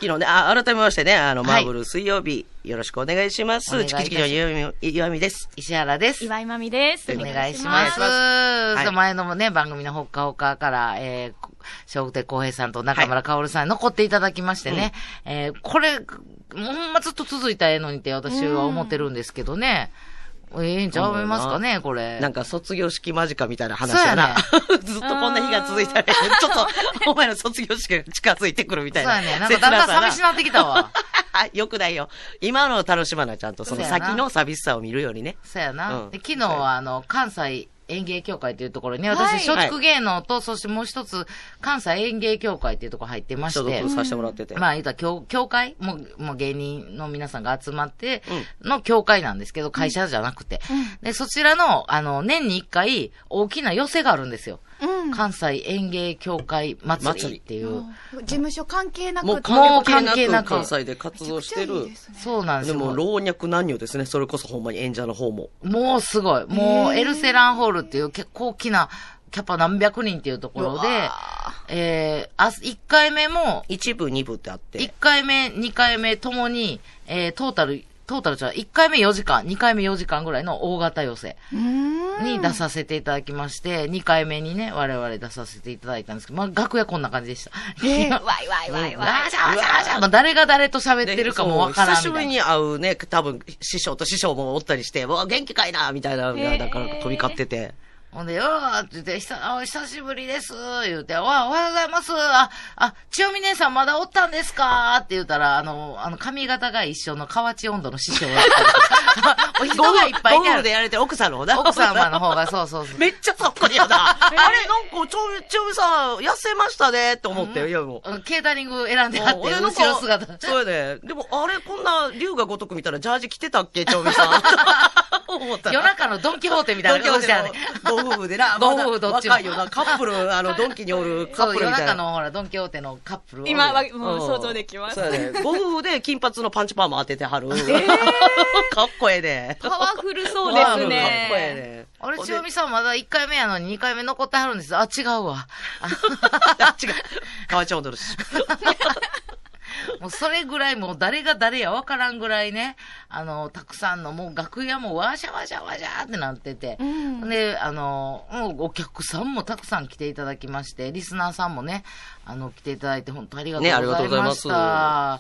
昨日ね、改めましてね、マーブル水曜日、よろしくお願いします。チキチキの岩見です。 石原です。 岩井まみです。 お願いします。はい、前のね、番組のほっかほかから、笑福亭公平さんと中村薫さんに残っていただきましてね、これ、ほんまずっと続いたらええのにって私は思ってるんですけどね。ええんちゃいますかね、これ。 なんか卒業式間近みたいな話やな。ずっとこんな日が続いたら、ちょっと、お前の卒業式が近づいてくるみたいな。 そうやね。なんかだんだん寂しなってきたわ。 よくないよ。今の楽しまな、ちゃんとその先の寂しさを見るようにね。 そうやな。で昨日は関西演芸協会というところに、私、松竹芸能と、そしてもう一つ、関西演芸協会というところ入ってまして。 所属させてもらってて。 まあ、言うたら、協会もう芸人の皆さんが集まって、の協会なんですけど、会社じゃなくて。で、そちらの、年に一回、大きな寄せがあるんですよ。関西演芸協会祭りっていう。 事務所関係なく。 もう関係なく。 関西で活動してる。 そうなんですよ。 でも、老若男女ですね。それこそほんまに演者の方も。 もうすごい。もう、エルセランホールっていう結構大きな、キャパ何百人っていうところで、1回目も、 1部、2部ってあって。 1回目、2回目ともに、トータルじゃ1回目4時間、2回目4時間ぐらいの大型寄せに出させていただきまして、2回目にね、我々出させていただいたんですけど、まあ、楽屋こんな感じでした。 わいわいわいわい。 誰が誰と喋ってるかもわからんみたいな。 久しぶりに会うね、多分、師匠と師匠もおったりして、元気かいなみたいな、だから飛び交ってて。 ほんで、って言って、久しぶりです言うて、おはようございます千代美姉さんまだおったんですかって言うたら、髪型が一緒の河内温度の師匠だったりとか、人がいっぱいいてゴールでやれてる奥さんの方だ。 奥様の方が、そう。 めっちゃそっくりやな。あれ、なんか、千代美さん、痩せましたねって思ってよ、いやもう。 ケータリング選んであって、後ろ姿。 そうやね。でも、あれ、こんな、竜が如く見たらジャージ着てたっけ、千代美さん。 夜中のドンキホーテみたいな顔してあるね。 ご夫婦でな。 ご夫婦どっちも。 若いよな。カップル、ドンキにおるカップルみたいな。 夜中のほら、ドンキホーテのカップル。 今はもう想像できます。 そうやね。ご夫婦で金髪のパンチパーマ当ててはる。かっこええね。 パワフルそうですね。かっこええね。 あれ、千代美さんまだ1回目やのに2回目残ってはるんです。あ、違うわ。 違う。河内温度の師匠。 もうそれぐらいもう誰が誰やわからんぐらいね、たくさんのもう楽屋もわしゃわしゃわしゃってなってて、で、お客さんもたくさん来ていただきまして、リスナーさんもね、来ていただいて本当ありがとうございました。ね、ありがとうございます。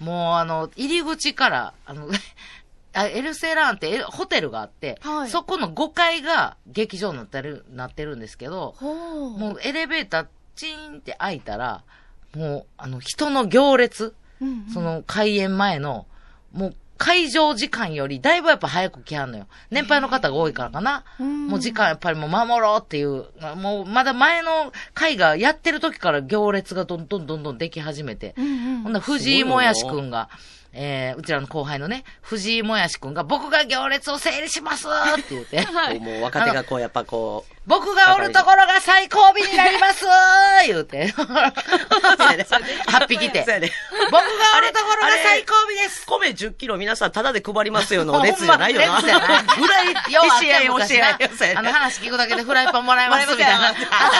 もう入り口から、エルセラーンってホテルがあって、そこの5階が劇場になってるんですけど、もうエレベーターチーンって開いたら、もう、人の行列、その開演前の、もう会場時間よりだいぶやっぱ早く来はんのよ。年配の方が多いからかな。もう時間やっぱりもう守ろうっていう、もうまだ前の会がやってる時から行列がどんどんでき始めて。ほんな藤井もやしくんが、うちらの後輩のね、藤井もやしくんが、僕が行列を整理しますって言って。 もう若手がこう、やっぱこう。 僕がおるところが最後尾になります言うて。8匹て。僕がおるところが最後尾です。 米10キロ皆さんタダで配りますよの列じゃないよな。 列じゃない。 ぐらい、教え話聞くだけでフライパンもらえますみたいな。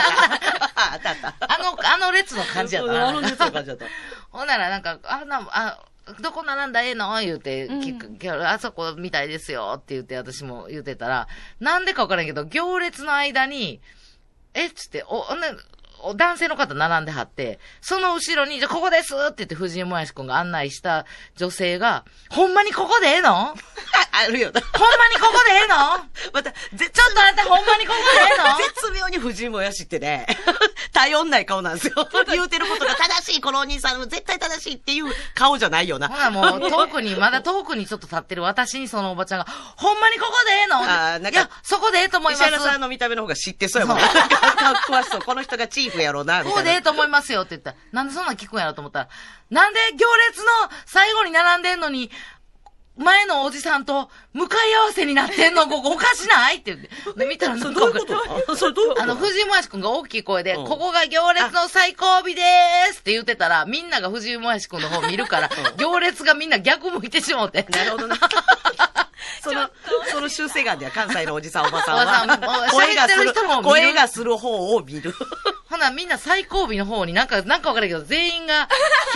あの列の感じやったな。 あの列の感じやった。 ほんならなんか、どこ並んだらええの言うて、あそこみたいですよって言って私も言ってたら、なんでかわからんけど、行列の間に、つって、男性の方並んではって、その後ろに、じゃあここですって言って藤井もやしくんが案内した女性が、ほんまにここでええのあるよな。 ほんまにここでええのまた、ちょっとあんたほんまにここでええの絶妙に藤井もやしってね、頼んない顔なんですよ。言うてることが正しい、このお兄さん、絶対正しいっていう顔じゃないよな。 ほらもう、まだ遠くにちょっと立ってる私にそのおばちゃんが、ほんまにここでええのいや、そこでええと思います。 石原さんの見た目の方が知ってそうやもんね。詳しそう。この人がチーフやろうな、みたいな。 ここでええと思いますよって言ったら、なんでそんなん聞くんやろと思ったら、なんで行列の最後に並んでんのに、前のおじさんと向かい合わせになってんの、ここおかしないって言って。で、見たらなんか、 それどういうこと藤井もやしくんが大きい声で、ここが行列の最後尾でーすって言ってたら、みんなが藤井もやしくんの方見るから、行列がみんな逆向いてしもうて。 なるほどな。その修正眼では関西のおじさんおばさんは、声がする方を見る。 ほなみんな最後尾の方になんかわからんけど、全員が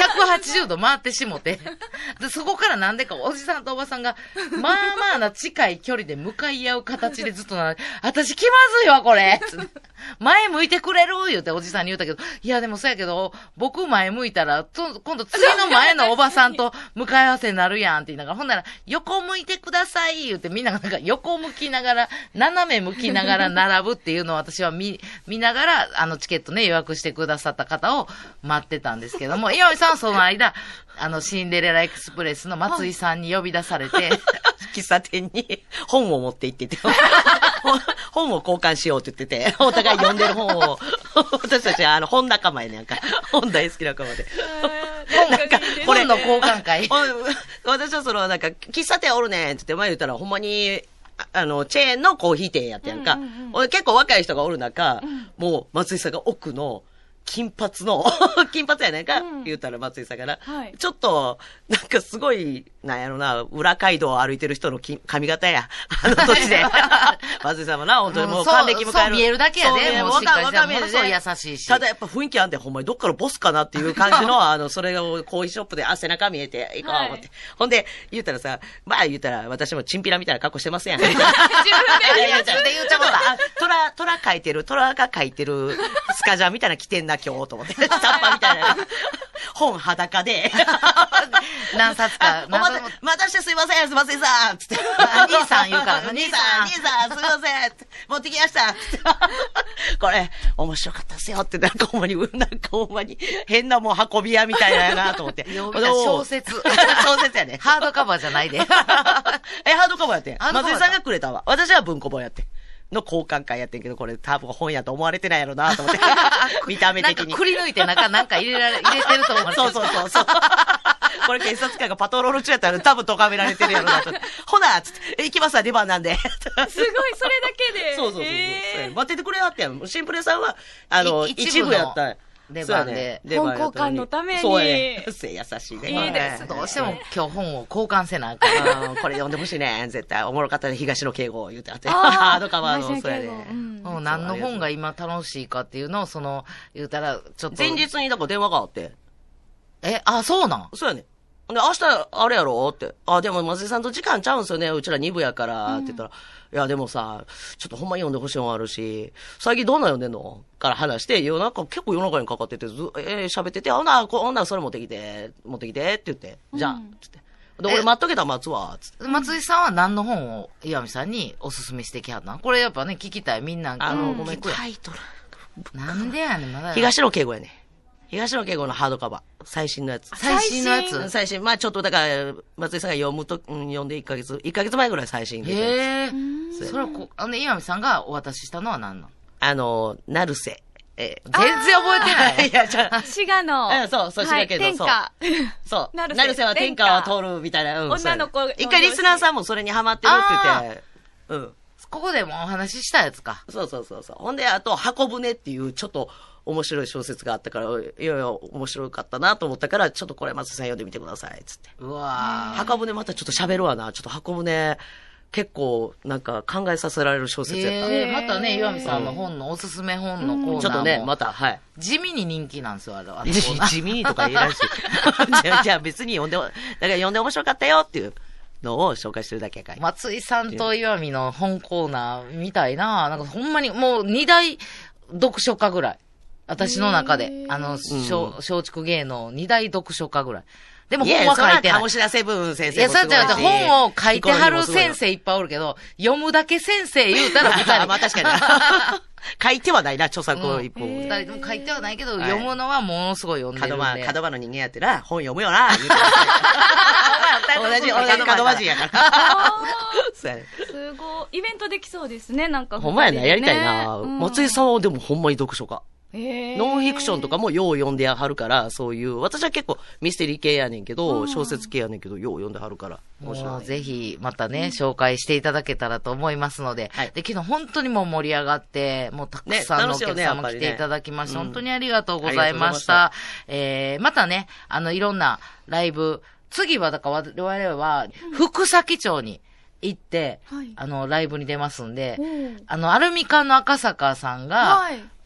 180度回ってしもて。で、そこからなんでかおじさんとおばさんが、まあまあな近い距離で向かい合う形でずっと私気まずいわ、これ前向いてくれる言うておじさんに言ったけど、いやでもそうやけど、僕前向いたら、今度次の前のおばさんと向かい合わせになるやんって言いながら、ほんなら、横向いてください言うてみんながなんか横向きながら、斜め向きながら並ぶっていうのを私は見ながら、チケットね、予約してくださった方を待ってたんですけども、岩見さんはその間、シンデレラエクスプレスの松井さんに呼び出されて、 喫茶店に本を持って行ってて、本を交換しようって言ってて、お互い読んでる本を、私たちは本仲間やねんか。本大好き仲間で。 本の交換会。 私はなんか、喫茶店おるねんって言って前言ったら、ほんまに、チェーンのコーヒー店やってやんか。結構若い人がおる中、もう松井さんが奥の、金髪やねんか、言うたら松井さんから、ちょっと、なんかすごい、なんやろな、裏街道を歩いてる人の髪型や。年で。松井さんもな、本当にもう還暦迎える。 そう見えるだけやで、もうしっかりしたものすごい優しいし。 ただやっぱ雰囲気あんで、ほんまにどっからボスかなっていう感じの、それをコーヒーショップで、背中見えて、行こう思って。ほんで、言うたらさ、言うたら、私もチンピラみたいな格好してますやん。自分で言っちゃった。 虎が書いてるスカジャンみたいな着てんな、今日、と思って。スタッパみたいな。本裸で。 何冊か。 待たしてすいません、松井さんつって。 兄さん言うから、 兄さん、すいません持ってきましたこれ、面白かったっすよって、なんかほんまに、変なもん運び屋みたいなやなと思って。 小説。 小説やね。 ハードカバーじゃないで。 ハードカバーやってん。松井さんがくれたわ。私は文庫本やってん。の交換会やってんけど、これ多分本やと思われてないやろなと思って。見た目的に。 なんかくり抜いてなんか入れてると思われてる。 そう。これ警察官がパトロール中やったら多分咎められてるやろなと。ほなつって、行きますわ、出番なんで。 すごい、それだけで。 そう。待っててくれはってやん。シンプレさんは、一部やった出番で。 本交換のために。 そうやね。優しいね。 いいです。 どうしても今日本を交換せなあかん。 これ読んでほしいね。絶対。おもろかったね。東野敬吾言うてあって。ハードカバーの、そうやね。 何の本が今楽しいかっていうのを、言うたら、ちょっと。 前日にだから電話があって。 そうなん？ そうやね。で、明日、あれやろって。でも、松井さんと時間ちゃうんすよね。うちら2部やから、って言ったら。いや、でもさ、ちょっとほんまに読んでほしいのあるし、最近どんな読んでんのから話して、結構夜中にかかってて、喋ってて、ほんならそれ持ってきて、って言って、じゃあ、つって。で、俺待っとけたら待つわ、つって。 松井さんは何の本を岩見さんにおすすめしてきはったの？これやっぱね、聞きたい。みんな、 ごめん、タイトル。 なんでやねん、まだ。 東野敬吾やね。東野敬吾のハードカバー。最新のやつ。 最新のやつ？ 最新。ちょっとだから、松井さんが読んで1ヶ月前ぐらい最新で。 へぇそれは岩見さんがお渡ししたのは何なの？ 成瀬。 全然覚えてない。 いや、滋賀の。 そう、滋賀県の。 天下。 そう。成瀬は天下は通るみたいな。 女の子。 一回リスナーさんもそれにハマってるって言って。 ここでもお話ししたやつか。 そう。ほんで、あと、箱舟っていう、ちょっと、面白い小説があったから、いや面白かったなと思ったから、ちょっとこれ松井さん読んでみてください、つって。 うわー。箱舟またちょっと喋るわな。ちょっと箱舟、結構、なんか考えさせられる小説やった。 またね、岩見さんの本の、おすすめ本のコーナーも。 ちょっとね、また、はい。 地味に人気なんですよ、あれは。 地味にとか言えないし。じゃあ別に読んで面白かったよっていうのを紹介してるだけやから。 松井さんと岩見の本コーナーみたいな、なんかほんまにもう2大読書家ぐらい。私の中で、松竹芸能2大読書家ぐらい。でも本は書いてない。 鴨志田セブン先生いや、そうじゃ本を書いてはる先生いっぱいおるけど、読むだけ先生言うたら2人。 まあ確かに。書いてはないな、著作を一本。 2人とも書いてはないけど、読むのはものすごい読んでるんで。 角場の人間やってな、本読むよな、言うて同じ角場人やから。 すごい。イベントできそうですね、なんか。 ほんまやな、やりたいな。松井さんはでもほんまに読書家。ノンフィクションとかもよう読んではるから、そういう、私は結構ミステリー系やねんけど、小説系やねんけど、よう読んではるから。 もうぜひ、またね、紹介していただけたらと思いますので。で、昨日本当にもう盛り上がって、もうたくさんのお客さんも来ていただきまして、本当にありがとうございました。またね、いろんなライブ、次はだから我々は、福崎町に行って、ライブに出ますんで、アルミカンの赤坂さんが、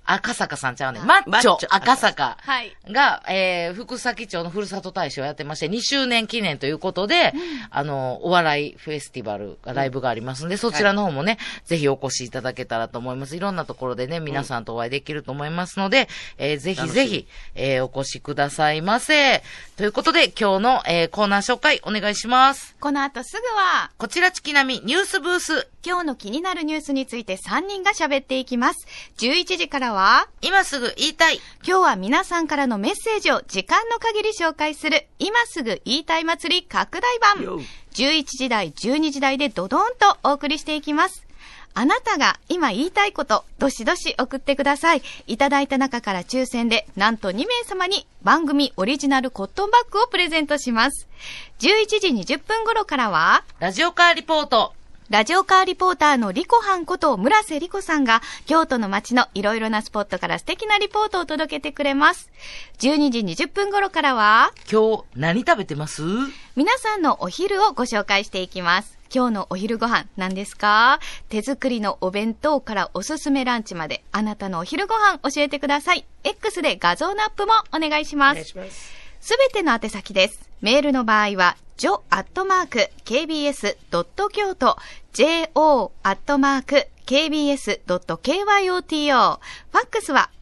赤坂さんちゃうね。マッチョ赤坂はい。 が、福崎町のふるさと大使をやってまして、2周年記念ということで、お笑いフェスティバル、ライブがありますんで、そちらの方もね、ぜひお越しいただけたらと思います。いろんなところでね、皆さんとお会いできると思いますので、ぜひぜひ、お越しくださいませ。ということで、今日の、コーナー紹介お願いします。 この後すぐは、 こちらチキナミニュースブース。 今日の気になるニュースについて3人が喋っていきます。11時からは、 今すぐ言いたい。 今日は皆さんからのメッセージを時間の限り紹介する、今すぐ言いたい祭り拡大版。11時台、12時台でドドーンとお送りしていきます。あなたが今言いたいこと、どしどし送ってください。いただいた中から抽選で、なんと2名様に番組オリジナルコットンバッグをプレゼントします。11時20分頃からは、 ラジオカーリポート。 ラジオカーリポーターのリコハンこと村瀬リコさんが京都の街のいろいろなスポットから素敵なリポートを届けてくれます。12時20分頃からは、 今日何食べてます？ 皆さんのお昼をご紹介していきます。今日のお昼ご飯何ですか？手作りのお弁当からおすすめランチまで、あなたのお昼ご飯教えてください。X で画像のアップもお願いします。すべての宛先です。メールの場合は、jo@kbs.kyoto jo@kbs.kyoto ファックスは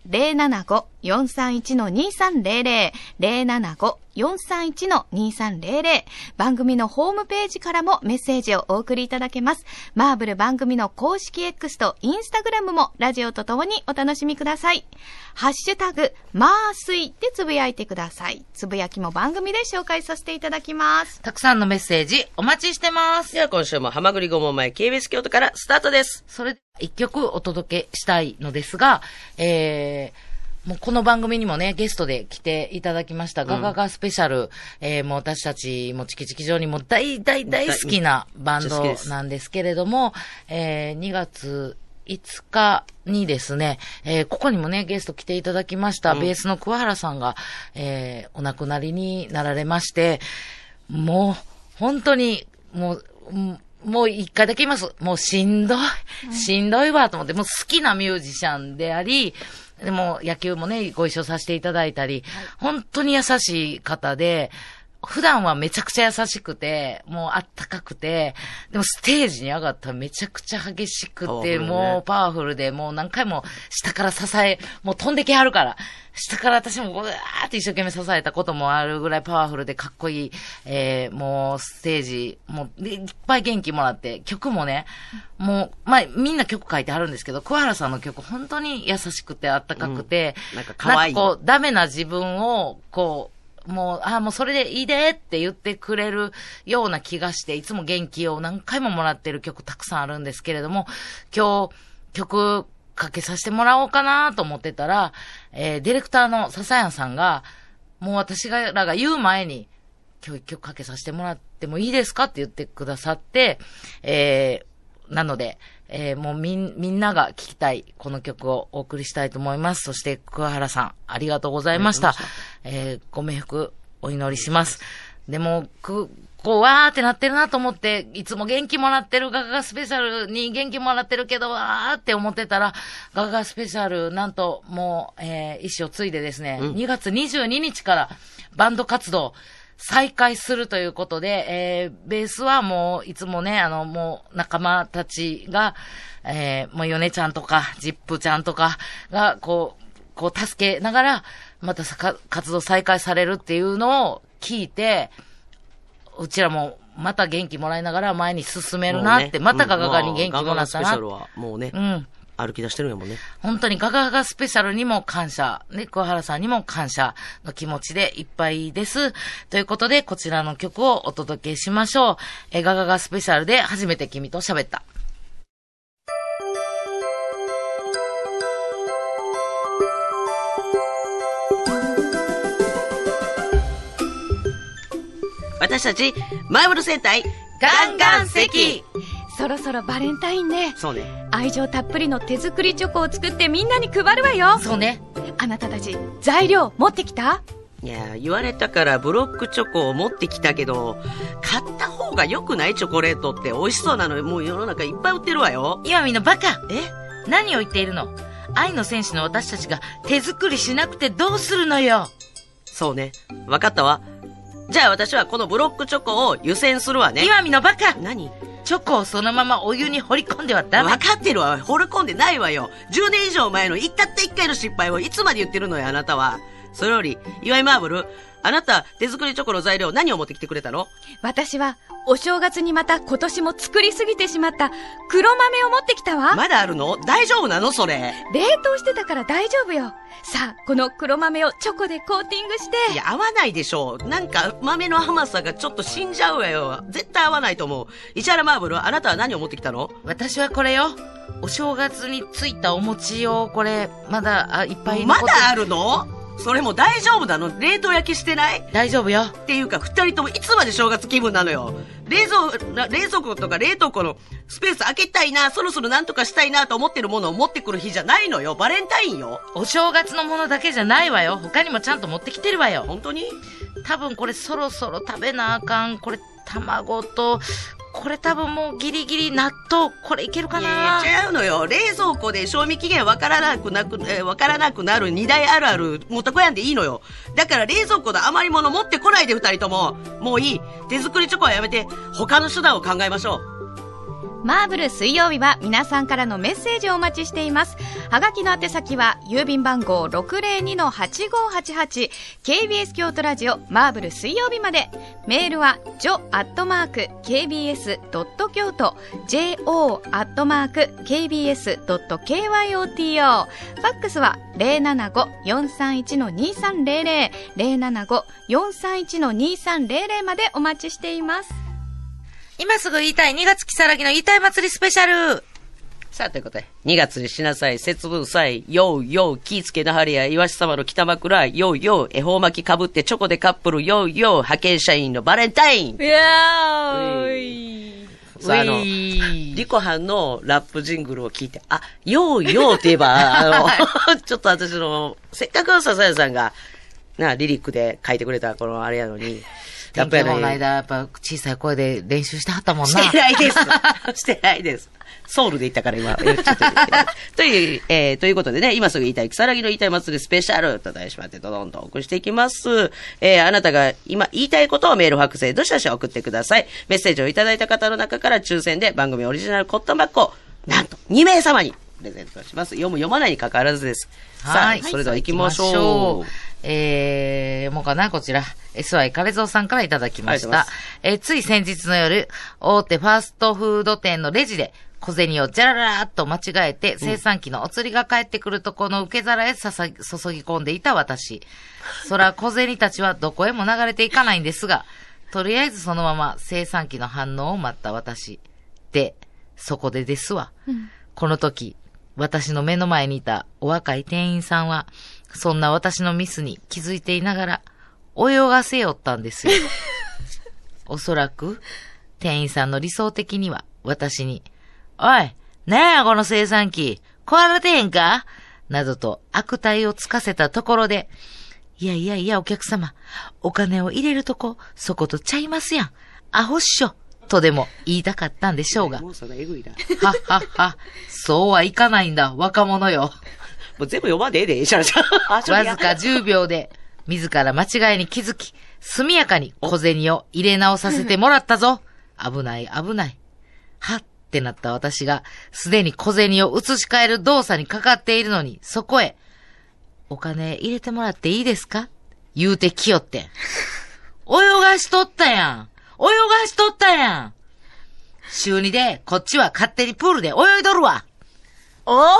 075-431-2300 075-431-2300 番組のホームページからもメッセージをお送りいただけます。マーブル番組の公式 X とインスタグラムもラジオとともにお楽しみください。ハッシュタグマースイでつぶやいてください。つぶやきも番組で紹介させていただきます。 たくさんのメッセージお待ちしてます。 では今週も浜栗5問前 KBS 京都からスタートです。 それで一曲お届けしたいのですが、もうこの番組にもね、ゲストで来ていただきました、ガガガスペシャル。もう私たちもチキチキ上にも大好きなバンドなんですけれども、2月5日にですね、ここにもね、ゲスト来ていただきました、ベースの桑原さんが、お亡くなりになられまして、もう、本当に、もう一回だけ言います。もうしんどいわと思って、もう好きなミュージシャンであり、でも野球もね、ご一緒させていただいたり、本当に優しい方で、普段はめちゃくちゃ優しくて、もうあったかくて、でもステージに上がったらめちゃくちゃ激しくて、もうパワフルで、もう何回も下から支え、もう飛んできはるから、下から私もうわーって一生懸命支えたこともあるぐらいパワフルでかっこいい、もうステージ、もういっぱい元気もらって、曲もね、もう、まあみんな曲書いてあるんですけど、桑原さんの曲本当に優しくてあったかくて、 なんか可愛い。 なんかこう、ダメな自分を、こう、もうそれでいいでって言ってくれるような気がして、いつも元気を何回ももらってる曲たくさんあるんですけれども、今日曲かけさせてもらおうかなと思ってたら、ディレクターの笹谷さんが、もう私らが言う前に、今日一曲かけさせてもらってもいいですかって言ってくださって、なので、もうみんなが聴きたいこの曲をお送りしたいと思います。そして桑原さん、ありがとうございました。ご冥福お祈りします。でも、こう、わーってなってるなと思って、いつも元気もらってるガガガスペシャルに元気もらってるけど、わーって思ってたら、ガガガスペシャル、なんともう、意思を継いでですね、2月22日からバンド活動、再開するということで、ベースはもういつもね、もう仲間たちが、もうヨネちゃんとか、ジップちゃんとかが、こう助けながら、また活動再開されるっていうのを聞いて、うちらもまた元気もらいながら前に進めるなって、またガガガに元気もらったな。 ガガガスペシャルはもうね、歩き出してるんやもんね。 本当にガガガスペシャルにも感謝、ね、桑原さんにも感謝の気持ちでいっぱいです。ということで、こちらの曲をお届けしましょう。ガガガスペシャルで初めて君と喋った。 私たち、マイブル戦隊、ガンガン関。 そろそろバレンタインね。 そうね。 愛情たっぷりの手作りチョコを作ってみんなに配るわよ。 そうね。 あなたたち材料持ってきた？ いや、言われたからブロックチョコを持ってきたけど、買った方が良くない？チョコレートって美味しそうなのもう世の中いっぱい売ってるわよ。 今みんなバカ。何を言っているの？ 愛の戦士の私たちが手作りしなくてどうするのよ。 そうね。わかったわ。じゃあ私はこのブロックチョコを湯煎するわね。 岩見のバカ。 何？ チョコをそのままお湯に掘り込んではダメ。 わかってるわ。掘り込んでないわよ。10年以上前のたった1回の失敗をいつまで言ってるのよ、あなたは。それより、岩井マーブル、あなた、手作りチョコの材料何を持ってきてくれたの？ 私は、お正月にまた今年も作りすぎてしまった黒豆を持ってきたわ。 まだあるの？大丈夫なのそれ。 冷凍してたから大丈夫よ。さあ、この黒豆をチョコでコーティングして。 いや、合わないでしょう。なんか、豆の甘さがちょっと死んじゃうわよ。絶対合わないと思う。石原マーブル、あなたは何を持ってきたの？ 私はこれよ。お正月についたお餅を、これ、まだ、いっぱいまだあるの？それも大丈夫なの？冷凍焼きしてない？ 大丈夫よ。 っていうか、二人ともいつまで正月気分なのよ。冷蔵庫とか冷凍庫のスペース開けたいな、そろそろなんとかしたいなと思ってるものを持ってくる日じゃないのよ。バレンタインよ。 お正月のものだけじゃないわよ。他にもちゃんと持ってきてるわよ。 本当に？ 多分これそろそろ食べなあかん。これ卵と、これ多分もうギリギリ納豆。これいけるかな？ いや違うのよ。冷蔵庫で賞味期限わからなくなる2台あるある持ってこやんでいいのよ。だから冷蔵庫の余り物持ってこないで二人とも。もういい。手作りチョコはやめて他の手段を考えましょう。 マーブル水曜日は皆さんからのメッセージをお待ちしています。はがきの宛先は郵便番号 602-8588 KBS 京都ラジオマーブル水曜日まで。メールは jo@kbs.kyoto jo@kbs.kyoto ファックスは 075-431-2300 075-431-2300までお待ちしています。 今すぐ言いたい2月きさらぎの言いたい祭りスペシャル。 さあ、ということで、2月にしなさい、節分祭、ようよう、気ぃつけなはれや、イワシ様の北枕、ようよう、恵方巻きかぶってチョコでカップル、ようよう、派遣社員のバレンタイン。 いやーさあ、リコハンのラップジングルを聞いて、あ、ようようって言えば、ちょっと私の、せっかく笹谷さんが、リリックで書いてくれた、このあれやのに、 やっぱりこの間、やっぱ小さい声で練習してはったもんな。 してないです。してないです。ソウルで行ったから今。ちょっとということでね、今すぐ言いたい、草薙の言いたい祭りスペシャルと題しまってドドンとお送りしていきます。あなたが今言いたいことをメールファックスでどしどし送ってください。メッセージをいただいた方の中から抽選で番組オリジナルコットンバッグをなんと2名様にプレゼントします。読む読まないに関わらずです。さあ、それでは行きましょう。 もうかな、こちら。SY カレゾウさんからいただきました。つい先日の夜、大手ファーストフード店のレジで、小銭をジャララーっと間違えて、生産機のお釣りが返ってくるとこの受け皿へ注ぎ込んでいた私。そら小銭たちはどこへも流れていかないんですが、とりあえずそのまま生産機の反応を待った私。で、そこでですわ。この時、私の目の前にいたお若い店員さんは、そんな私のミスに気づいていながら、泳がせよったんですよ。おそらく、店員さんの理想的には、私に、おい、なんやこの生産機、壊れてへんかなどと悪態をつかせたところで、いやお客様、お金を入れるとこ、そことちゃいますやん。アホっしょ。とでも言いたかったんでしょうが。 もうそれエグいな。 はっはっは。そうはいかないんだ、若者よ。 もう全部読まんでええで、シャラシャラ。 わずか10秒で、自ら間違いに気づき、速やかに小銭を入れ直させてもらったぞ。危ない。はってなった私が、すでに小銭を移し替える動作にかかっているのに、そこへ、お金入れてもらっていいですか言うてきよってん。泳がしとったやん。週2で、こっちは勝手にプールで泳いどるわ。 おー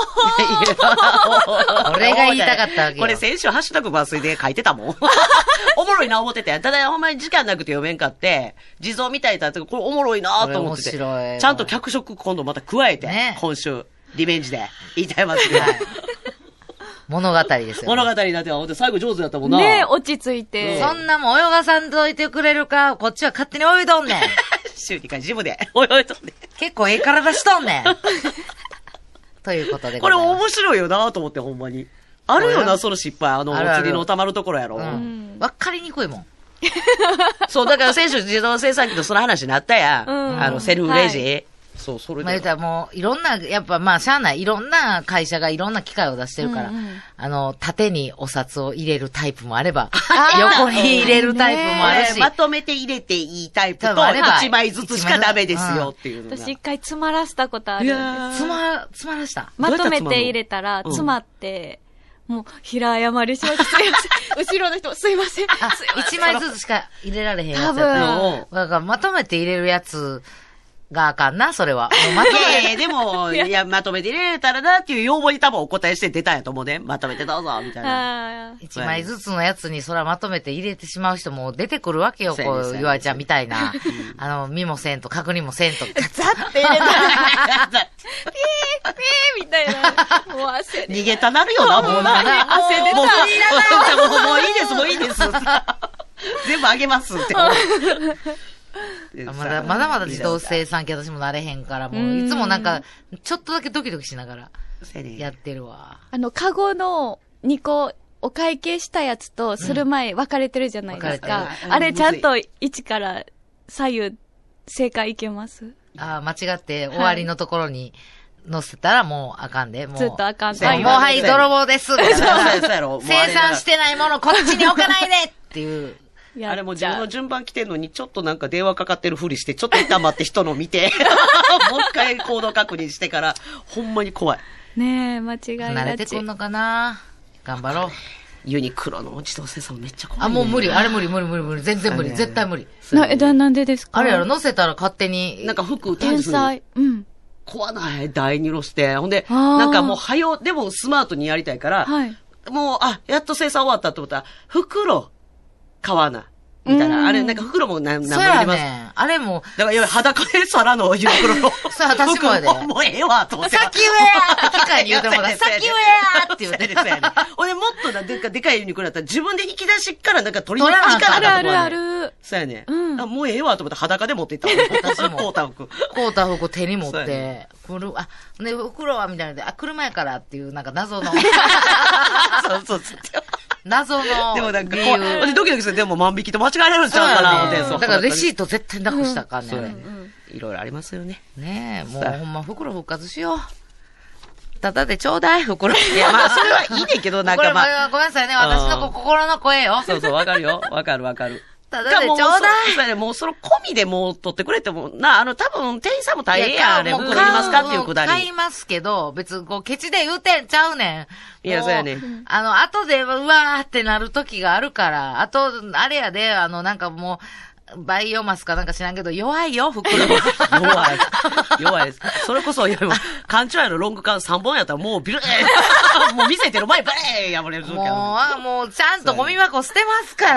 俺が言いたかったわけよ。 これ先週ハッシュタグ抜粋で書いてたもん。おもろいな思ってて。ただほんまに時間なくて読めんかって、地蔵みたいだったらこれおもろいなと思ってて。 面白い。 ちゃんと脚色今度また加えて、ね、今週、リベンジで言いたいますね。 物語ですよ、ね。 物語になっては、最後上手だったもんな。 ねえ、落ち着いて。 そんなもん泳がさんといてくれるか、こっちは勝手に泳いどんねん。 週2回ジムで泳いどんねん。 結構ええ体しとんねん。ということで。 これ面白いよなと思って、ほんまに。あるよな、その失敗。お釣りの溜まるところやろ。 わかりにくいもん。 そう、だから先週自動生産機のその話になったやん。セルフレジ。 そう、それで。 まあ言ったらもう、いろんな、やっぱまあ、しゃあない。いろんな会社がいろんな機械を出してるから、縦にお札を入れるタイプもあれば、横に入れるタイプもあるし。 まとめて入れていいタイプと、1枚ずつしかダメですよっていうのが。 私一回詰まらしたことあるんです。 詰まらした。 まとめて入れたら、詰まって、もう、平謝りしました。すいません。後ろの人、すいません。 1枚ずつしか入れられへんやつやったら。だからまとめて入れるやつがあかんな、それは。 でも、まとめて入れれたらなっていう要望に多分お答えして出たんやと思うね。まとめてどうぞ、みたいな。 1枚ずつのやつにそれはまとめて入れてしまう人も出てくるわけよ、こう、ゆあちゃんみたいな。見もせんと、確認もせんと。 ザッて入れたら、ピーみたいな。もう汗。 逃げたなるよな、もうな。 汗出た。 もういいです、もういいです。全部あげますって。 まだまだ自動生産機私もなれへんから、もういつもなんか、ちょっとだけドキドキしながら、やってるわ。 カゴの2個、お会計したやつとする前分かれてるじゃないですか。あれちゃんと1から左右正解いけます？ 間違って終わりのところに載せたらもうあかんで、もう。 ずっとあかんで。 もうはい、泥棒です。生産してないものこっちに置かないでっていう。 あれも自分の順番来てんのに、ちょっとなんか電話かかってるふりして、ちょっと一旦待って人の見て、もう一回行動確認してから、ほんまに怖い。 ねえ、間違いがち。 慣れてくんのかな。頑張ろう。 ユニクロの自動生産めっちゃ怖い、ね。 もう無理。あれ無理。全然無理。絶対無理。 なんでですか？ あれやろ、乗せたら勝手に。 なんか服、 天才。 怖ない、第二ロして。ほんで、なんかもうでもスマートにやりたいから、もう、やっと生産終わったって思ったら、袋、買わな。みたいな。あれ、なんか袋も何も入れます。 あれも。 だから、裸で皿のユニクロの。 そう、私もやで。 もうええわ、と思って。 先上やって機械に言うてもらった。先上やって言うて。 俺もっとでかいユニクロだったら自分で引き出しからなんか取りに行かなかった。 ある。 そうやね。もうええわ、と思って裸で持っていったもん。私も。 買うた服手に持って。ね、袋はみたいなので、車やからっていう、なんか謎の。 そう。 謎の。 でもなんか怖い。ドキドキする。でも万引きと間違えられるんちゃうかな、って。 だからレシート絶対なくしたらあかんねん。いろいろありますよね。 ねえ、もうほんま袋復活しよう。ただでちょうだい、袋。いや、まあ、それはいいねんけど、なんかまあ。 ごめんなさいね、私の心の声よ。 そう、わかるよ。わかる。 ただでちょうだい。もうその込みでもう取ってくれても、多分店員さんも大変やん、あれ。袋いりますかっていうくだり。 買いますけど、別にケチで言うてんちゃうねん。 いや、そうやね。 後で、うわーってなる時があるから、あれやで、なんかもう、バイオマスかなんか知らんけど、弱いよ、袋。 弱いです。それこそ、缶チュアのロング缶3本やったらもうビルもう見せてる前、バーン破れる時もうちゃんとゴミ箱捨てますから。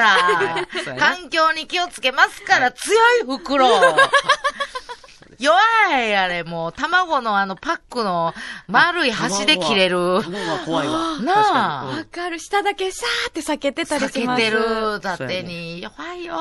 環境に気をつけますから、強い袋。弱い、あれ、もう、卵のパックの丸い端で切れる。 卵は怖いわ。 なあ。 わかる。下だけシャーって避けてたりします。 避けてる。縦に。弱いよ。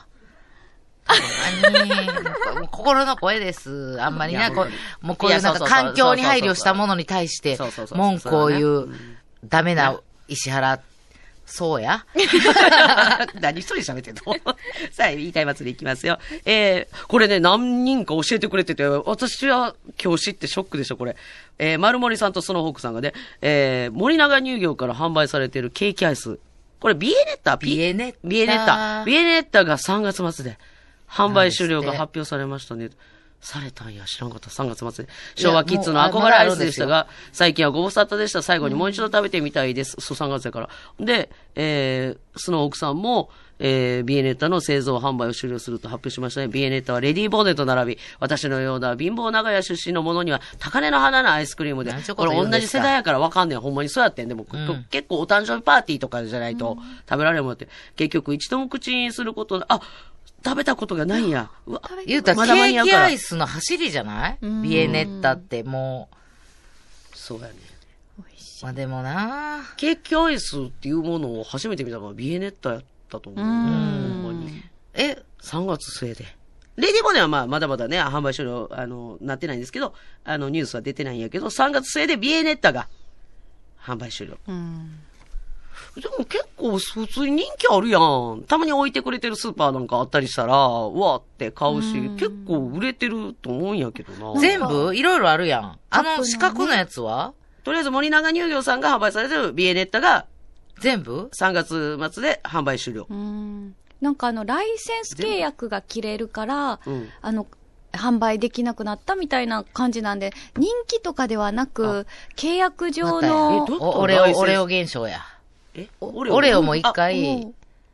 心の声です。あんまりね、もうこういうなんか環境に配慮したものに対して、文句を言う、ダメな石原、そうや何一人喋ってんのさあ、言いたい祭りいきますよ。これね、何人か教えてくれてて、私は今日知ってショックでした、これ。丸森さんとスノーホークさんがね、森永乳業から販売されているケーキアイス。これビエネッタビエネッタが3月末で、販売終了が発表されましたね。されたんや、知らんかった。3月末で。昭和キッズの憧れアイスでしたが、最近はご無沙汰でした。最後にもう一度食べてみたいです。3月やから。で、スノー奥さんも、ビエネッタの製造販売を終了すると発表しましたね。ビエネッタはレディーボーネと並び、私のような貧乏長屋出身の者には高値の花のアイスクリームで、これ同じ世代やからわかんねん。ほんまにそうやってん。でも、結構お誕生日パーティーとかじゃないと食べられるものって、結局一度も口にすることで、食べたことがないんや。うわ、 言うたらケーキアイスの走りじゃない？ビエネッタってもう。そうやね。 美味しい。 まあでもなケーキアイスっていうものを初めて見たのはビエネッタやったと思う。ほんまに。3月末で。レディーボーネはまだまだね、販売終了、なってないんですけど、ニュースは出てないんやけど、3月末でビエネッタが販売終了。 でも結構普通に人気あるやん。たまに置いてくれてるスーパーなんかあったりしたら、うわーって買うし、結構売れてると思うんやけどな。 全部いろいろあるやん。四角のやつはとりあえず森永乳業さんが販売されてるビエネッタが、 全部 3月末で販売終了。 なんかライセンス契約が切れるから、 うん、 販売できなくなったみたいな感じなんで、人気とかではなく、契約上の、 オレオ現象や。オレオも一回、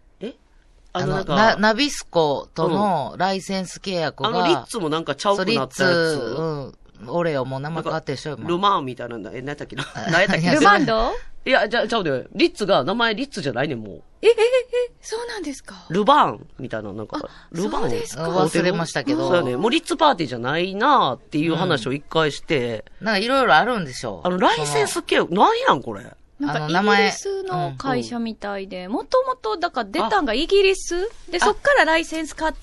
ナビスコとのライセンス契約が、 リッツもなんかちゃうくなったやつ。 オレオも名前変わってるでしょ、 ルマンみたいな、何やったっけな。何やったっけルマンドいや、ちゃうで、リッツが、名前リッツじゃないねん、もう。 そうなんですか。 ルバーンみたいな、なんか、ルバーンそうですか。 忘れましたけど。 そうやね。もうリッツパーティーじゃないなっていう話を一回して。 なんかいろいろあるんでしょライセンス契約、何やん、これ。 なんかイギリスの会社みたいで、もともと、だから出たんがイギリスで、そっからライセンス買って、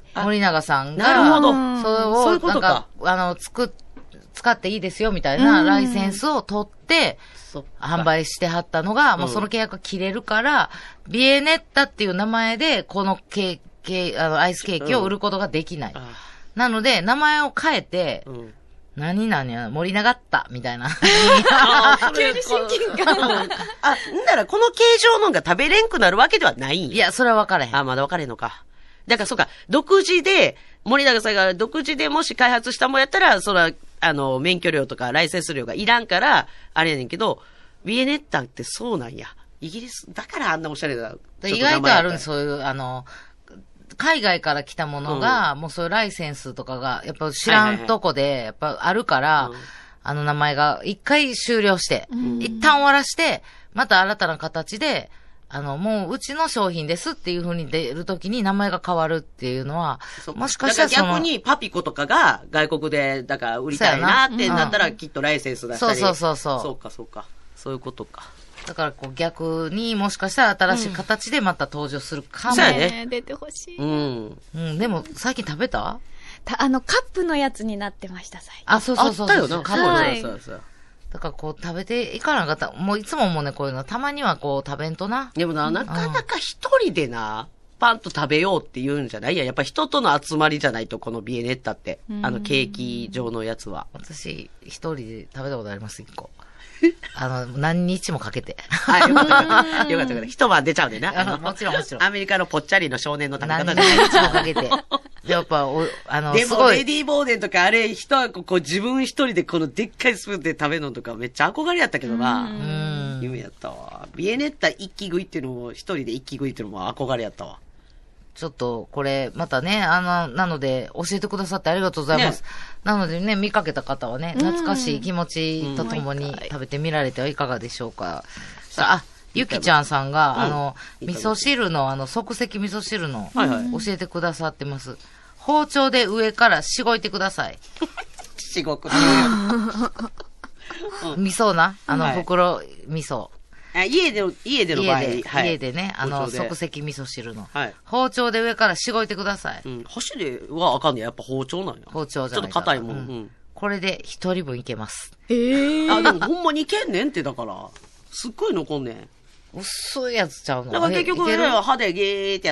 森永さんが、 なるほど。 そういうことか。使っていいですよみたいなライセンスを取って、販売してはったのが、もうその契約が切れるから、ビエネッタっていう名前で、このアイスケーキを売ることができない。なので、名前を変えて、何々森永ったみたいな。 急に親近感。 ならこの形状のが食べれんくなるわけではないんや。 いや、それは分からへん。 まだ分からへんのか。だからそうか、独自で、森永さんが独自でもし開発したもんやったら、免許料とかライセンス料がいらんから、あれやねんけど、ビエネッタってそうなんや。イギリス、だからあんなおしゃれだ。 意外とあるんです、そういう、海外から来たものが、もうそういうライセンスとかが、やっぱ知らんとこで、やっぱあるから、名前が一回終了して、一旦終わらして、また新たな形で、もううちの商品ですっていう風に出るときに名前が変わるっていうのは、もしかしたら逆にパピコとかが外国で、だから売りたいなってなったらきっとライセンス出したり。 そう。 そうか。そういうことか。 だから逆にもしかしたら新しい形でまた登場するかも。 そうやね。 出てほしい。 でも最近食べた？ カップのやつになってました、最近。 そう。 あったよな、 カップのやつ。 そう。 だから食べていかなかった。もういつももうね、こういうのたまには食べんとな。 でもなかなか一人でパンと食べようって言うんじゃないやっぱ人との集まりじゃないと、このビエネッタって。ケーキ状のやつは。 私、一人で食べたことあります、一個。何日もかけて。 よかった。一晩出ちゃうでな。 もちろん。 アメリカのぽっちゃりの少年の食べ方で。何日もかけて。やっぱ、 でも、レディー・ボーデンとか、あれ、人は自分一人でこのでっかいスプーンで食べるのとかめっちゃ憧れやったけどな。夢やったわ。ビエネッタ一気食いっていうのも、一人で一気食いっていうのも憧れやったわ。 ちょっと、これ、またね、なので、教えてくださってありがとうございます。なのでね、見かけた方はね、懐かしい気持ちとともに食べてみられてはいかがでしょうか。ゆきちゃんさんが、味噌汁の、即席味噌汁の、教えてくださってます。包丁で上からしごいてください。 しごく。 味噌な、袋味噌。 家での場合。 家でね、即席味噌汁の。包丁で上からしごいてください。 箸ではあかんねや。やっぱ包丁なんや。 包丁じゃない。 ちょっと硬いもん。 これで一人分いけます。 でもほんまにいけんねんって、だから。すっごい残んねん。 薄いやつちゃうの。 だから結局、歯でゲーってやって、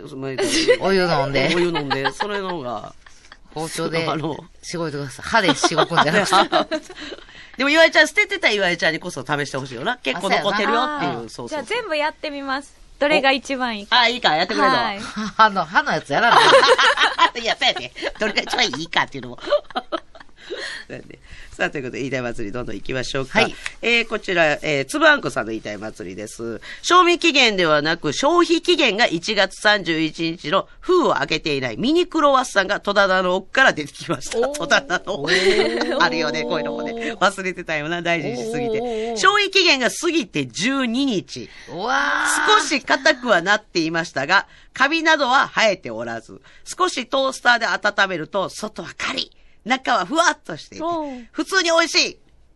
お湯飲んで。 それのが。 包丁で、しごいてください。歯でしごくんじゃなくて。 でも岩井ちゃん、捨ててた岩井ちゃんにこそ試してほしいよな。結構残ってるよっていう。そう。 じゃあ全部やってみます。どれが一番いいか。 いいか、やってくれるの。 歯のやつやらない。 いや、そうやね。どれが一番いいかっていうのも。さあ、ということで、言いたい祭りどんどん行きましょうか。こちら、つぶあんこさんの言いたい祭りです。賞味期限ではなく、消費期限が1月31日の封を開けていないミニクロワッサンが戸棚の奥から出てきました。戸棚の奥。あるよね、こういうのもね。忘れてたよな、大事にしすぎて。消費期限が過ぎて12日。少し硬くはなっていましたが、カビなどは生えておらず、少しトースターで温めると、外はカリッ。中はふわっとしていて、普通に美味しい。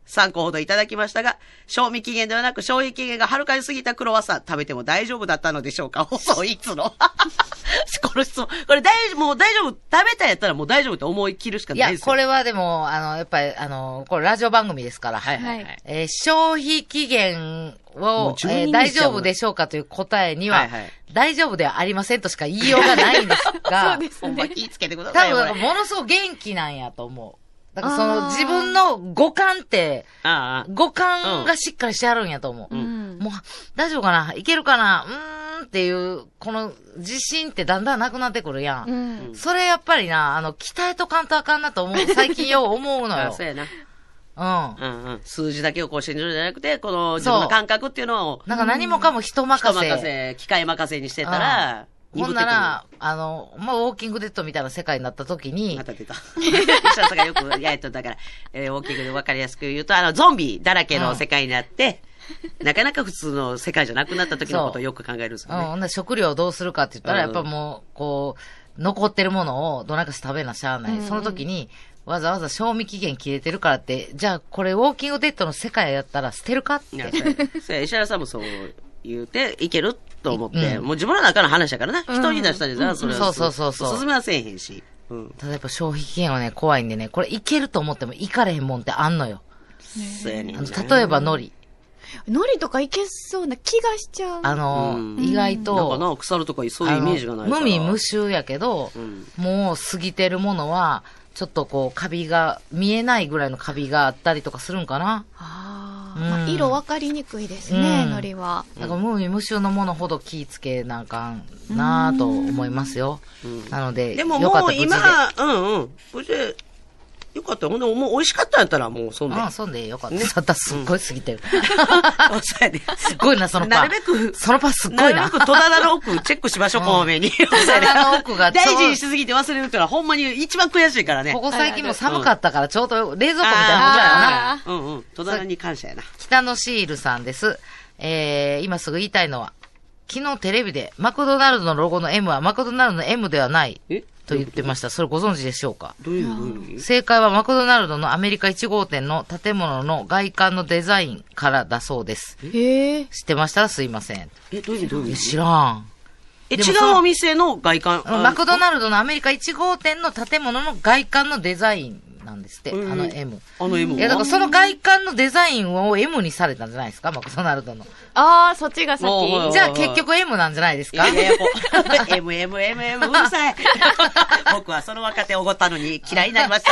3個ほどいただきましたが、賞味期限ではなく消費期限がはるかに過ぎたクロワッサン食べても大丈夫だったのでしょうか？細いつの。この質問。これもう大丈夫。食べたやったらもう大丈夫って思い切るしかいや、 ないですよ。 これはでも、やっぱり、これラジオ番組ですから。 はいはいはい。 消費期限を、 もう12日大丈夫でしょうかという答えには、 はいはい大丈夫ではありませんとしか言いようがないんですが、 そうですほんま気ぃつけてくださいよ。 多分、ものすごく元気なんやと思う。だからその自分の五感って、 ああ。 五感がしっかりしてあるんやと思う。 うん。 もう、大丈夫かないけるかなっていう、この自信ってだんだんなくなってくるやん。 うん。 それやっぱりな、鍛えとかんとあかんなと思う。最近よう思うのよ。 そうやな。 うん。 うんうん。数字だけをこう信じるんじゃなくて、この自分の感覚っていうのを、 なんか何もかも人任人せ。 任せ、機械任せにしてたら、 ほんなら、ウォーキングデッドみたいな世界になった時にま、た出た。石田さんがよく、だから、ウォーキングで分かりやすく言うと、ゾンビだらけの世界になって、なかなか普通の世界じゃなくなった時のことをよく考えるんですよね。 ほんなら食料をどうするかって言ったら、やっぱもう、こう、残ってるものをどなかし食べなしゃあない。その時に、わざわざ賞味期限切れてるからって、じゃあこれウォーキングデッドの世界やったら捨てるかって。 いや、そうや石原さんもそう言うて、いけると思って、もう自分の中の話だからな。人に出したりさ、それは。 そう。 おすすめはせえへんし。 ただやっぱ消費期限はね、怖いんでね、これいけると思ってもいかれへんもんってあんのよ。 そうやねんな。 例えば海苔。 海苔とかいけそうな気がしちゃう。 意外と。 なんかな、腐るとかそういうイメージがないから。 無味無臭やけど、もう過ぎてるものは、ちょっとこう、カビが、見えないぐらいのカビがあったりとかするんかな。 色分かりにくいですね、海苔は。 だから無味無臭のものほど気ぃつけなんかんなぁと思いますよ。なので、 でももう今、無事で、よかった。ほんで、もう美味しかったんやったらもうそんで。 そんでよかった。ただすっごい過ぎてる。 そうやね。 すっごいな、そのパン。 なるべく、 そのパンすっごいな。 なるべく戸棚の奥チェックしましょう、こまめに。 戸棚の奥が大事にしすぎて忘れるってのはほんまに一番悔しいからね。 ここ最近も寒かったからちょうど冷蔵庫みたいなことやな。 戸棚に感謝やな。 北野シールさんです。今すぐ言いたいのは、昨日テレビでマクドナルドのロゴの M はマクドナルドの M ではないと言ってました。それご存知でしょうか？ どういう意味？ 正解はマクドナルドのアメリカ1号店の建物の外観のデザインからだそうです。 へえ。 知ってましたらすいません。 どういう意味？ 知らん。 違うお店の外観。 マクドナルドのアメリカ1号店の建物の外観のデザインなんですって。M。 M。 いや、だからその外観のデザインを M にされたんじゃないですか、マクドナルドの。 そっちが先。 じゃあ結局 M なんじゃないですか？ M、うるさい。僕はその若手をおごったのに嫌いになりました。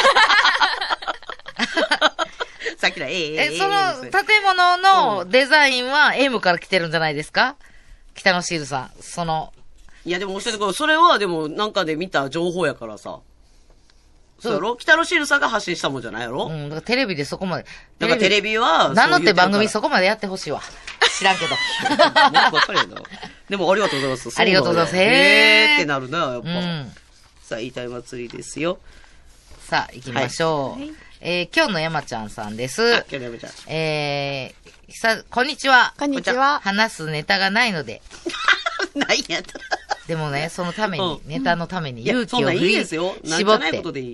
さっきのその建物のデザインは M から来てるんじゃないですか？北野シールさん。 いやでも教えてくれ。それはでもなんかで見た情報やからさ。そうやろ？北野シールさんが発信したもんじゃないやろ？ だからテレビでそこまで。 だからテレビは。 何のって番組そこまでやってほしいわ。知らんけど。 でもありがとうございます。 ありがとうございます。 ってなるな、やっぱ。さあ、言いたい祭りですよ。 さあ、行きましょう。今日の山ちゃんさんです。 今日の山ちゃん。 こんにちは。 こんにちは。 話すネタがないので。 ないんやったら。 でもね、そのために、ネタのために勇気を振り絞って、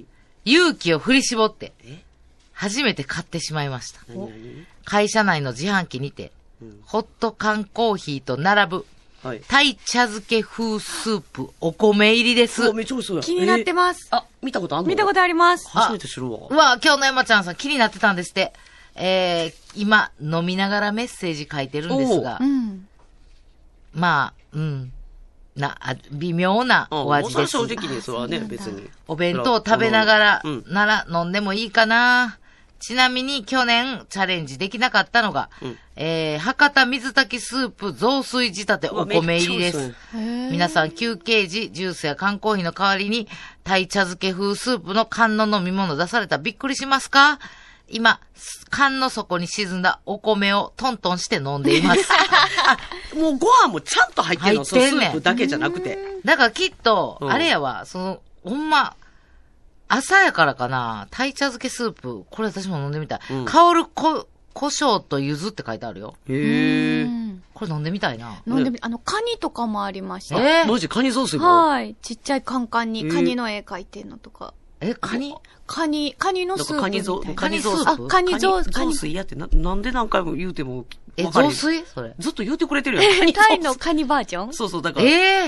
勇気を振り絞って、初めて買ってしまいました。会社内の自販機にて、ホット缶コーヒーと並ぶ、タイ茶漬け風スープお米入りです。 めっちゃ美味しそうや。 気になってます。 見たことあんの？ 見たことあります。 初めて知るわ。 今日の山ちゃんさん気になってたんですって。今、飲みながらメッセージ書いてるんですが、微妙なお味です。 正直にそれはね、別に。 お弁当食べながらなら飲んでもいいかな。ちなみに去年チャレンジできなかったのが、博多水炊きスープ雑炊仕立てお米入りです。皆さん休憩時、ジュースや缶コーヒーの代わりに、タイ茶漬け風スープの缶の飲み物出されたらびっくりしますか？今、缶の底に沈んだお米をトントンして飲んでいます。 もうご飯もちゃんと入ってるの？スープだけじゃなくて。 だからきっと、あれやわ、ほんま、朝やからかな、タイ茶漬けスープ、これ私も飲んでみたい。香る胡椒と柚子って書いてあるよ。 へこれ飲んでみたいな。 飲んでみ、カニとかもありました。 マジカニソースよ。 はい。ちっちゃいカンカンにカニの絵描いてんのとか。 カニのスープみたいな。 カニゾースあ、カニゾース。 ゾース嫌ってなんで何回も言うても雑炊それ。 ずっと言うてくれてるやん。 タイのカニバージョン？ そうそう、だから。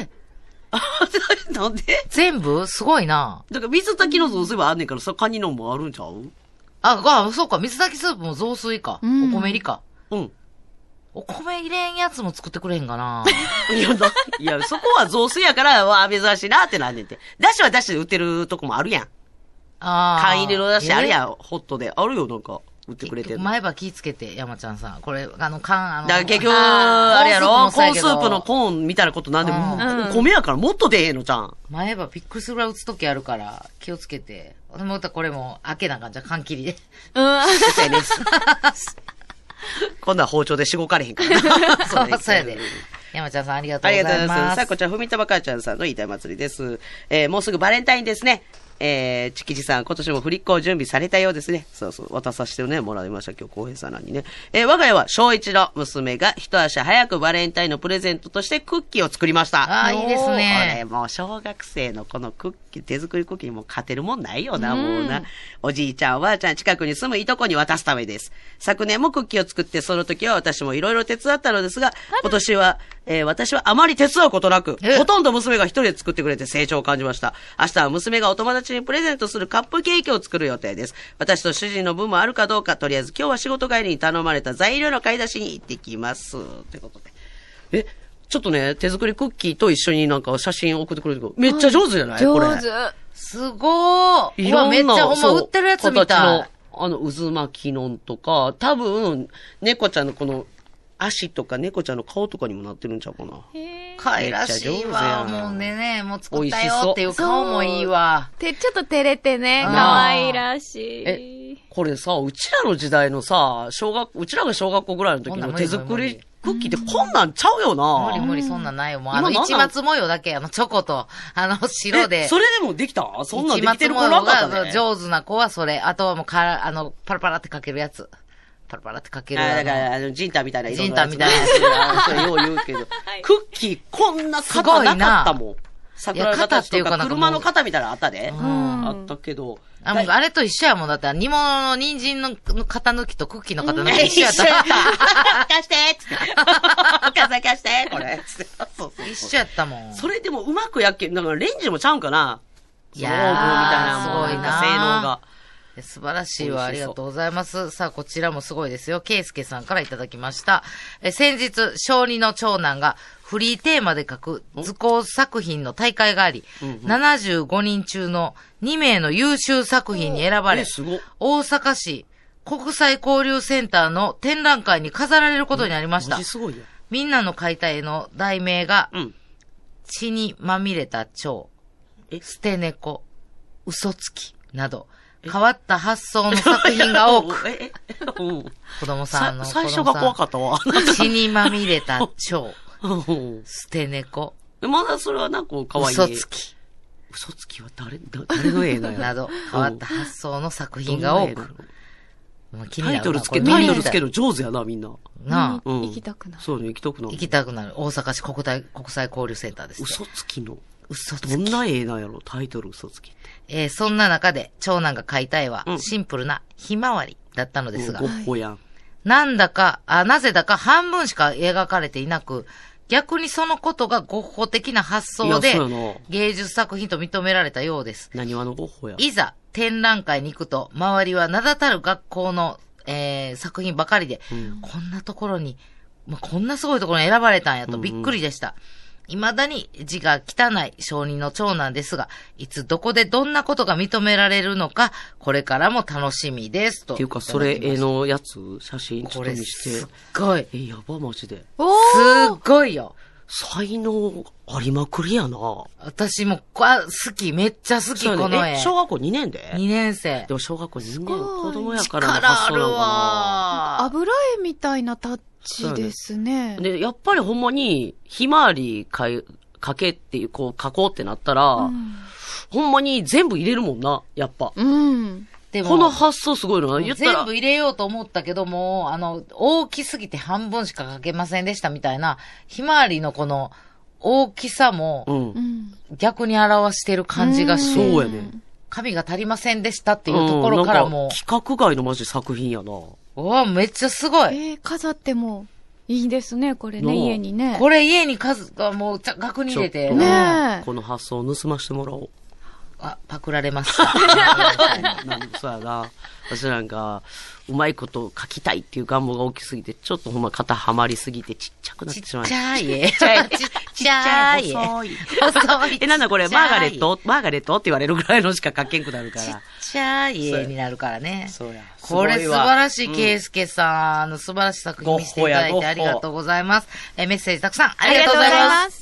なんで全部すごいな。 だから水炊きの雑炊はあんねんから、カニのもあるんちゃう？ そうか、水炊きスープも雑炊か。お米入りか。 うん。 お米入れんやつも作ってくれへんかな。 いや、そこは雑炊やから、珍しいなってなんねんて。だしはだしで売ってるとこもあるやん。缶入りのだしあるやん、ホットで。あるよ、なんか、売ってくれてる。 前歯気ぃつけて、山ちゃんさん。これ、 だから結局、あれやろコーンスープのコーンみたいなことなんでも、米やからもっと出えへんのじゃん。 前歯びっくりするぐらい打つときあるから、気をつけて。またこれも、開けなあかんじゃん、缶切りで。 そうです。今度は包丁でしごかれへんから。 そうやで。山ちゃんさんありがとうございます。ありがとうございます。 さあ、こちら、ふみたばかちゃんさんの言いたい祭りです。もうすぐバレンタインですね。ちきじさん、今年も振り子を準備されたようですね。そうそう、渡させてもらいました、今日、浩平さんにね。我が家は小1の娘が一足早くバレンタインのプレゼントとしてクッキーを作りました。 いいですね。 これもう小学生のこのクッキー、手作りクッキーも勝てるもんないよな、もうな。おじいちゃん、おばあちゃん、近くに住むいとこに渡すためです。昨年もクッキーを作って、その時は私もいろいろ手伝ったのですが、今年は、私はあまり手伝うことなく、ほとんど娘が一人で作ってくれて成長を感じました。明日は娘がお友達にプレゼントするカップケーキを作る予定です。私と主人の分もあるかどうか、とりあえず今日は仕事帰りに頼まれた材料の買い出しに行ってきます。ということで。ちょっとね、手作りクッキーと一緒になんか写真送ってくれるけど、めっちゃ上手じゃない、これ。 上手。 すごー。うわ、めっちゃほんま売ってるやつみたい。 渦巻きのんとか、多分、猫ちゃんのこの、足とか猫ちゃんの顔とかにもなってるんちゃうかな。 可愛らしいわ。もうね、もう作ったよっていう顔もいいわ。 ちょっと照れてね、可愛らしい。 これさ、うちらの時代のさ、うちらが小学校ぐらいの時の手作りクッキーってこんなんちゃうよな。 無理、そんなんないよ。もう市松模様だけ、チョコと、白で。 それでもできた？そんなんできてる子なかったね。 上手な子はそれ。あとはもうパラパラってかけるやつ。パラパラってかける。 だから、ジンタみたいな色のやつ。 ジンタみたいな。 よう言うけど。クッキー、こんな型なかったもん。桜の形とか車の型みたいなのあったで。あったけど。 あれと一緒やもん。だって、煮物の人参の型抜きとクッキーの型抜き一緒やった。 貸してお母さん貸してこれ。 一緒やったもん。 それでもうまくだからレンジもちゃうんかな。 いやー、 みたいなもん。 すごいな。 性能が。 素晴らしいわ。ありがとうございます。さあ、こちらもすごいですよ。ケイスケさんからいただきました。先日、小2の長男がフリーテーマで書く図工作品の大会があり、75人中の2名の優秀作品に選ばれ、大阪市国際交流センターの展覧会に飾られることになりました。みんなの描いた絵の題名が、血にまみれた蝶、捨て猫、嘘つきなど、変わった発想の作品が多く、子供さんの最初が怖かったわ。 血にまみれた蝶、捨て猫、 まだそれはなんか可愛い。 嘘つき。 嘘つきは誰の絵なんやなど、変わった発想の作品が多く、 タイトルつけるの上手やな、みんな。 なあ。 行きたくなる。 そうね、行きたくなる。 行きたくなる。大阪市国際交流センターです。 嘘つきの。 嘘つき。 どんな絵なんやろ、タイトル嘘つきって。 そんな中で、長男が描いた絵は、シンプルなひまわりだったのですが、 ゴッホやん。 なぜだか半分しか描かれていなく、逆にそのことがゴッホ的な発想で、芸術作品と認められたようです。 何話のゴッホや。 いざ、展覧会に行くと、周りは名だたる学校の、作品ばかりで、こんなところに、こんなすごいところに選ばれたんやとびっくりでした。未だに字が汚い小児の長男ですが、いつどこでどんなことが認められるのか、これからも楽しみです。と。 っていうか、それ絵のやつ、写真ちょっと見して。 すっごい。 やば、マジで。 すっごいよ。 才能ありまくりやな。 私も、好き、めっちゃ好き、この絵。 小学校2年で ?2 年生。 でも小学校2年、子供やからの発想なのかな。 油絵みたいなタッチですね。 で、やっぱりほんまに、ひまわり描けっていう、こう、描こうってなったら、ほんまに全部入れるもんな、やっぱ。でもこの発想すごいの言ったら全部入れようと思ったけども、大きすぎて半分しか描けませんでしたみたいな、ひまわりのこの大きさも、逆に表してる感じがして。 そうやね。 紙が足りませんでしたっていうところからも。 規格外のマジ作品やな。 めっちゃすごい。 飾ってもいいですね、これね、家にね。 これ家に数がもう額に入れて。 ねこの発想を盗ましてもらおう。 パクられました。 そうやな。私なんか、うまいこと書きたいっていう願望が大きすぎて、ちょっとほんま肩はまりすぎてちっちゃくなってしまう。 ちっちゃい絵。ちっちゃい絵。 細い。 細い。 なんだこれ、マーガレットって言われるぐらいのしか書けんくなるから。 ちっちゃい絵になるからね。 そうや。 これ素晴らしい、ケイスケさん。素晴らしい作品見せていただいてありがとうございます。メッセージたくさんありがとうございます。